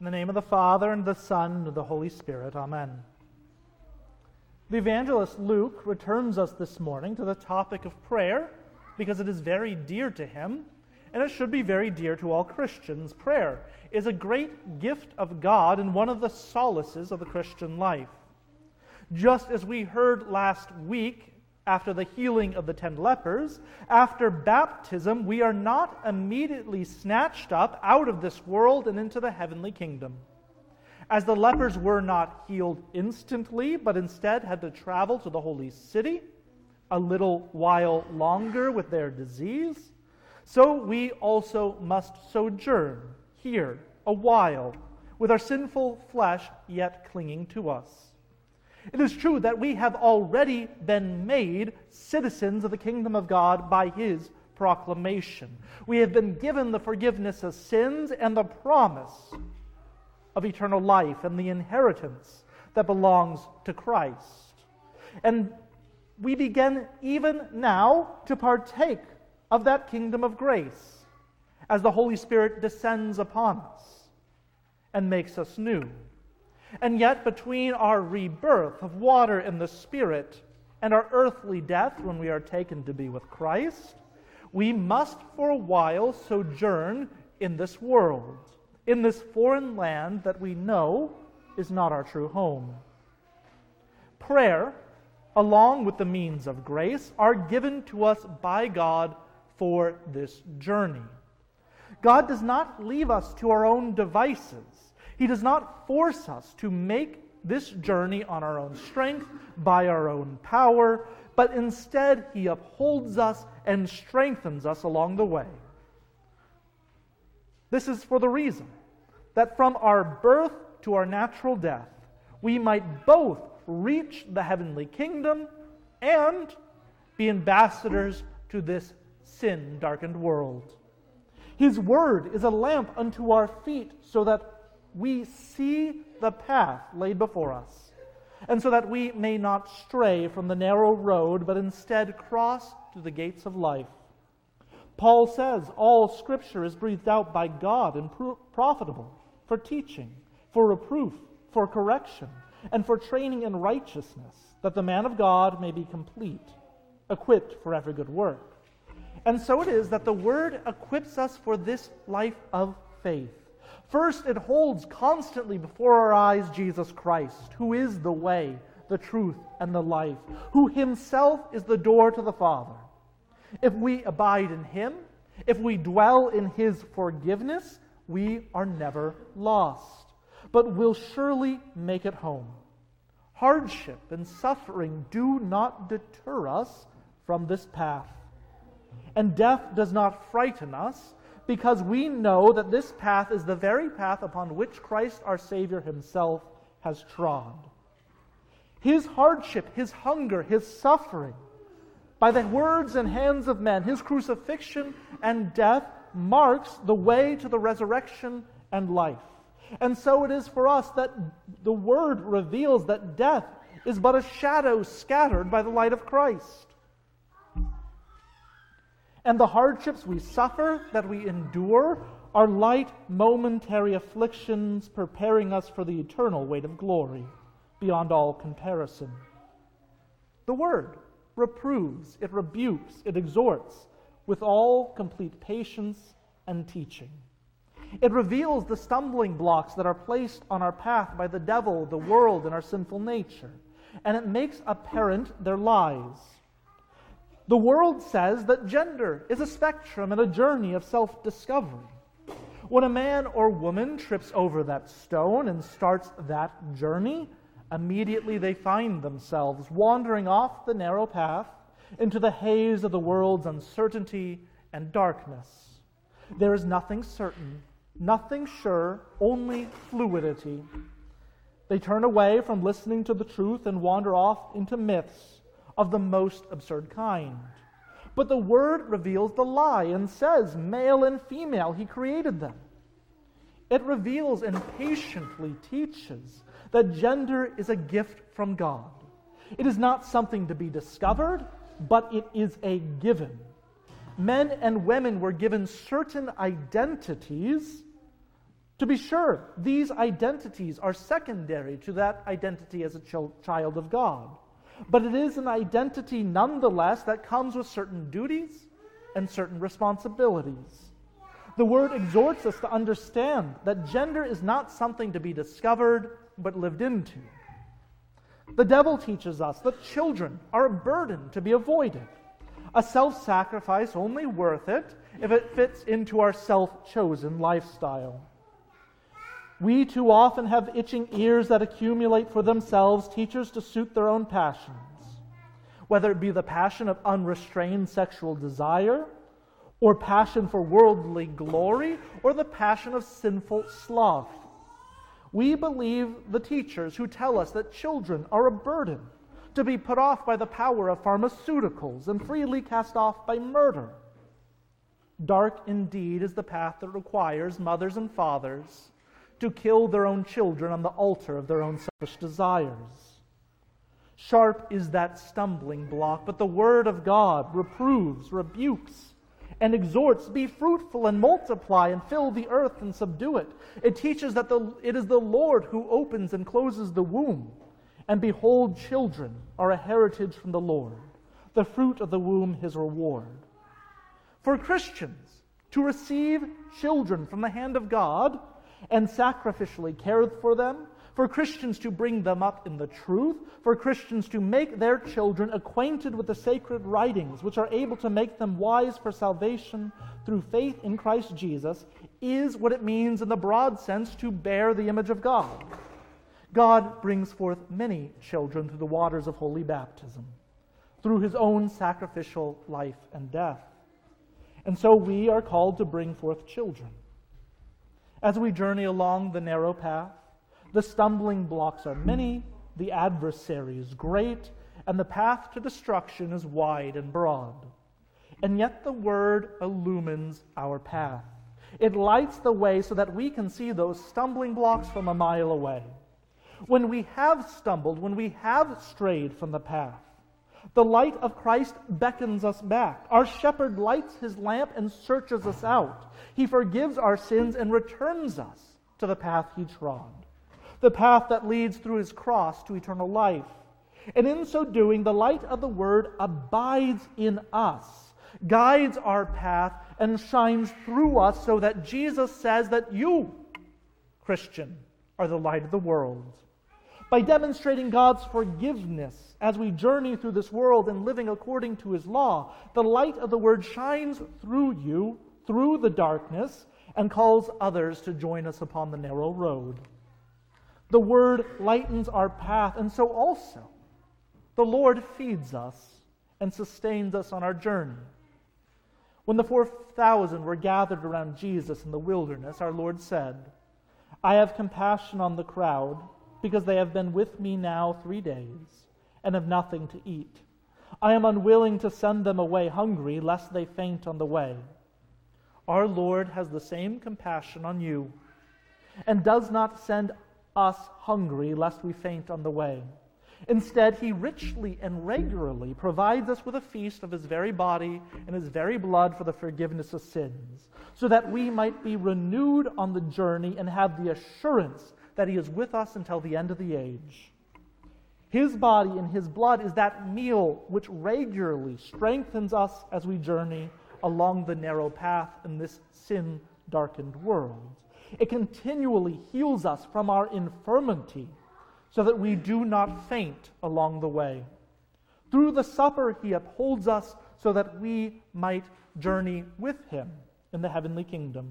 the name of the Father, and the Son, and of the Holy Spirit. Amen. The evangelist Luke returns us this morning to the topic of prayer because it is very dear to him, and it should be very dear to all Christians. Prayer is a great gift of God and one of the solaces of the Christian life. Just as we heard last week, after the healing of the 10 lepers, after baptism, we are not immediately snatched up out of this world and into the heavenly kingdom. As the lepers were not healed instantly, but instead had to travel to the holy city a little while longer with their disease, so we also must sojourn here a while with our sinful flesh yet clinging to us. It is true that we have already been made citizens of the kingdom of God by His proclamation. We have been given the forgiveness of sins and the promise of eternal life and the inheritance that belongs to Christ. And we begin even now to partake of that kingdom of grace as the Holy Spirit descends upon us and makes us new. And yet, between our rebirth of water and the Spirit and our earthly death when we are taken to be with Christ, we must for a while sojourn in this world, in this foreign land that we know is not our true home. Prayer, along with the means of grace, are given to us by God for this journey. God does not leave us to our own devices. He does not force us to make this journey on our own strength, by our own power, but instead He upholds us and strengthens us along the way. This is for the reason that from our birth to our natural death, we might both reach the heavenly kingdom and be ambassadors to this sin-darkened world. His word is a lamp unto our feet so that we see the path laid before us, and so that we may not stray from the narrow road, but instead cross to the gates of life. Paul says, all Scripture is breathed out by God and profitable for teaching, for reproof, for correction, and for training in righteousness, that the man of God may be complete, equipped for every good work. And so it is that the Word equips us for this life of faith. First, it holds constantly before our eyes Jesus Christ, who is the way, the truth, and the life, who Himself is the door to the Father. If we abide in Him, if we dwell in His forgiveness, we are never lost, but will surely make it home. Hardship and suffering do not deter us from this path. And death does not frighten us, because we know that this path is the very path upon which Christ our Savior Himself has trod. His hardship, His hunger, His suffering, by the words and hands of men, His crucifixion and death marks the way to the resurrection and life. And so it is for us that the Word reveals that death is but a shadow scattered by the light of Christ. And the hardships we suffer, that we endure, are light, momentary afflictions preparing us for the eternal weight of glory, beyond all comparison. The Word reproves, it rebukes, it exhorts, with all complete patience and teaching. It reveals the stumbling blocks that are placed on our path by the devil, the world, and our sinful nature, and it makes apparent their lies. The world says that gender is a spectrum and a journey of self-discovery. When a man or woman trips over that stone and starts that journey, immediately they find themselves wandering off the narrow path into the haze of the world's uncertainty and darkness. There is nothing certain, nothing sure, only fluidity. They turn away from listening to the truth and wander off into myths of the most absurd kind. But the Word reveals the lie and says, male and female, He created them. It reveals and patiently teaches that gender is a gift from God. It is not something to be discovered, but it is a given. Men and women were given certain identities To be sure, these identities are secondary to that identity as a child of God. But it is an identity nonetheless that comes with certain duties and certain responsibilities. The Word exhorts us to understand that gender is not something to be discovered, but lived into. The devil teaches us that children are a burden to be avoided, a self-sacrifice only worth it if it fits into our self-chosen lifestyle. We too often have itching ears that accumulate for themselves teachers to suit their own passions, whether it be the passion of unrestrained sexual desire, or passion for worldly glory, or the passion of sinful sloth. We believe the teachers who tell us that children are a burden to be put off by the power of pharmaceuticals and freely cast off by murder. Dark indeed is the path that requires mothers and fathers to kill their own children on the altar of their own selfish desires. Sharp is that stumbling block, but the Word of God reproves, rebukes, and exhorts, be fruitful and multiply and fill the earth and subdue it. It teaches that it is the Lord who opens and closes the womb. And behold, children are a heritage from the Lord, the fruit of the womb his reward. For Christians to receive children from the hand of God and sacrificially care for them, for Christians to bring them up in the truth, for Christians to make their children acquainted with the sacred writings, which are able to make them wise for salvation through faith in Christ Jesus, is what it means in the broad sense to bear the image of God. God brings forth many children through the waters of holy baptism, through his own sacrificial life and death. And so we are called to bring forth children. As we journey along the narrow path, the stumbling blocks are many, the adversary is great, and the path to destruction is wide and broad. And yet the Word illumines our path. It lights the way so that we can see those stumbling blocks from a mile away. When we have stumbled, when we have strayed from the path, the light of Christ beckons us back. Our shepherd lights his lamp and searches us out. He forgives our sins and returns us to the path he trod, the path that leads through his cross to eternal life. And in so doing, the light of the Word abides in us, guides our path, and shines through us so that Jesus says that you, Christian, are the light of the world. By demonstrating God's forgiveness as we journey through this world and living according to his law, the light of the Word shines through you, through the darkness, and calls others to join us upon the narrow road. The Word lightens our path, and so also the Lord feeds us and sustains us on our journey. When the 4,000 were gathered around Jesus in the wilderness, our Lord said, "I have compassion on the crowd, because they have been with me now 3 days and have nothing to eat. I am unwilling to send them away hungry, lest they faint on the way." Our Lord has the same compassion on you and does not send us hungry, lest we faint on the way. Instead, he richly and regularly provides us with a feast of his very body and his very blood for the forgiveness of sins, so that we might be renewed on the journey and have the assurance that he is with us until the end of the age. His body and his blood is that meal which regularly strengthens us as we journey along the narrow path in this sin-darkened world. It continually heals us from our infirmity so that we do not faint along the way. Through the supper, he upholds us so that we might journey with him in the heavenly kingdom.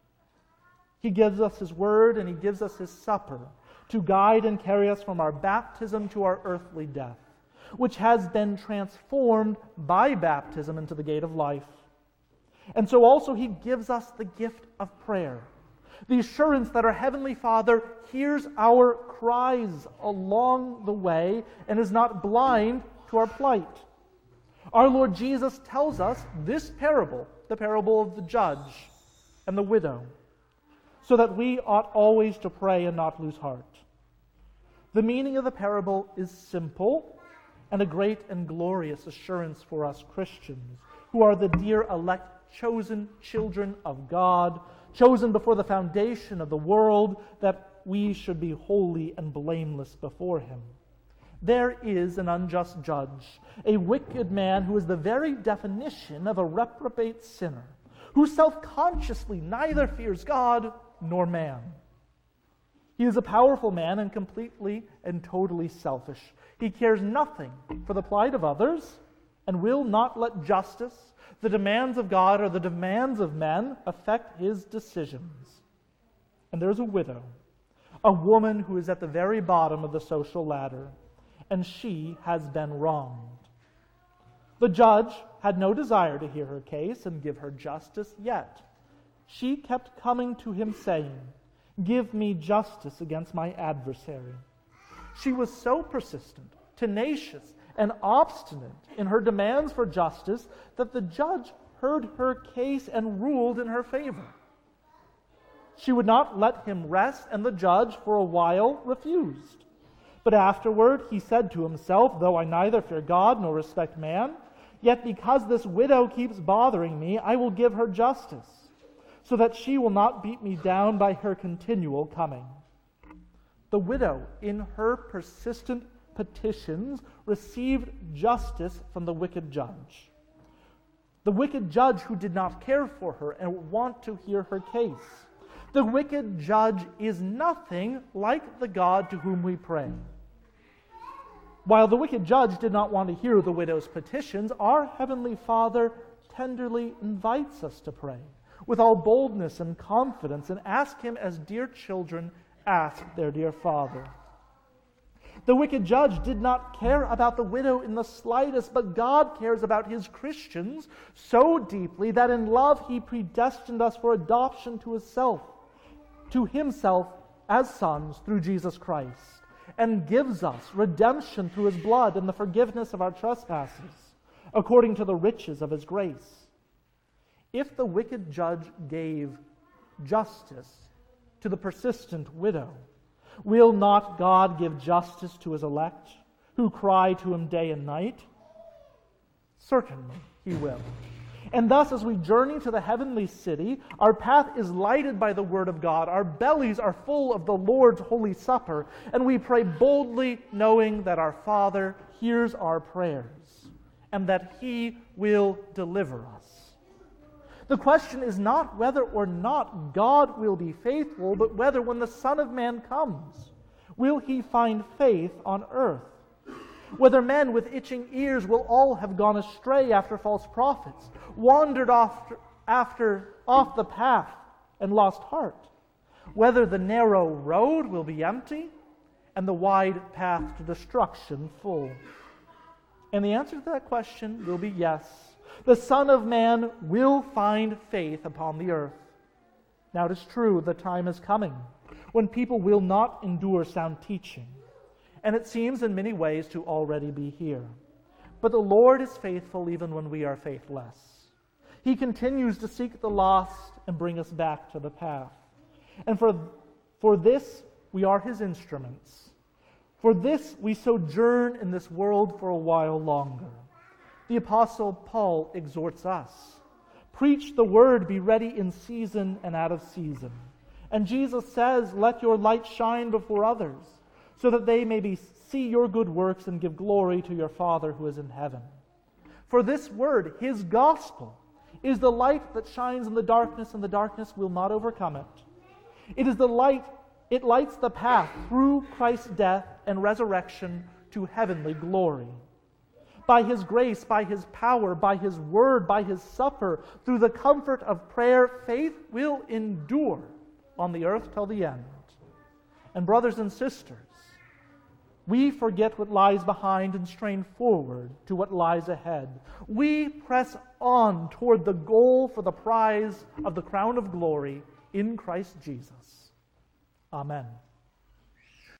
He gives us his word and he gives us his supper to guide and carry us from our baptism to our earthly death, which has been transformed by baptism into the gate of life. And so also he gives us the gift of prayer, the assurance that our Heavenly Father hears our cries along the way and is not blind to our plight. Our Lord Jesus tells us this parable, the parable of the judge and the widow, so that we ought always to pray and not lose heart. The meaning of the parable is simple and a great and glorious assurance for us Christians, who are the dear elect chosen children of God, chosen before the foundation of the world, that we should be holy and blameless before him. There is an unjust judge, a wicked man who is the very definition of a reprobate sinner, who self-consciously neither fears God nor man. He is a powerful man and completely and totally selfish. He cares nothing for the plight of others and will not let justice, the demands of God, or the demands of men affect his decisions. And there's a widow, a woman who is at the very bottom of the social ladder, and she has been wronged. The judge had no desire to hear her case and give her justice, yet she kept coming to him saying, "Give me justice against my adversary." She was so persistent, tenacious, and obstinate in her demands for justice that the judge heard her case and ruled in her favor. She would not let him rest, and the judge for a while refused. But afterward he said to himself, "Though I neither fear God nor respect man, yet because this widow keeps bothering me, I will give her justice, so that she will not beat me down by her continual coming." The widow, in her persistent petitions, received justice from the wicked judge. The wicked judge who did not care for her and want to hear her case. The wicked judge is nothing like the God to whom we pray. While the wicked judge did not want to hear the widow's petitions, our Heavenly Father tenderly invites us to pray with all boldness and confidence and ask him as dear children ask their dear Father. The wicked judge did not care about the widow in the slightest, but God cares about his Christians so deeply that in love he predestined us for adoption to himself as sons through Jesus Christ, and gives us redemption through his blood and the forgiveness of our trespasses, according to the riches of his grace. If the wicked judge gave justice to the persistent widow, will not God give justice to his elect, who cry to him day and night? Certainly he will. And thus, as we journey to the heavenly city, our path is lighted by the word of God. Our bellies are full of the Lord's holy supper, and we pray boldly, knowing that our Father hears our prayers, and that he will deliver us. The question is not whether or not God will be faithful, but whether when the Son of Man comes, will he find faith on earth? Whether men with itching ears will all have gone astray after false prophets, wandered off the path and lost heart. Whether the narrow road will be empty and the wide path to destruction full. And the answer to that question will be yes. The Son of Man will find faith upon the earth. Now it is true, the time is coming when people will not endure sound teaching, and it seems in many ways to already be here. But the Lord is faithful even when we are faithless. He continues to seek the lost and bring us back to the path. And for this we are his instruments. For this we sojourn in this world for a while longer. The Apostle Paul exhorts us, "Preach the word, be ready in season and out of season." And Jesus says, "Let your light shine before others, so that they may see your good works and give glory to your Father who is in heaven." For this word, his gospel, is the light that shines in the darkness, and the darkness will not overcome it. It is the light, it lights the path through Christ's death and resurrection to heavenly glory. By his grace, by his power, by his word, by his supper, through the comfort of prayer, faith will endure on the earth till the end. And brothers and sisters, we forget what lies behind and strain forward to what lies ahead. We press on toward the goal for the prize of the crown of glory in Christ Jesus. Amen.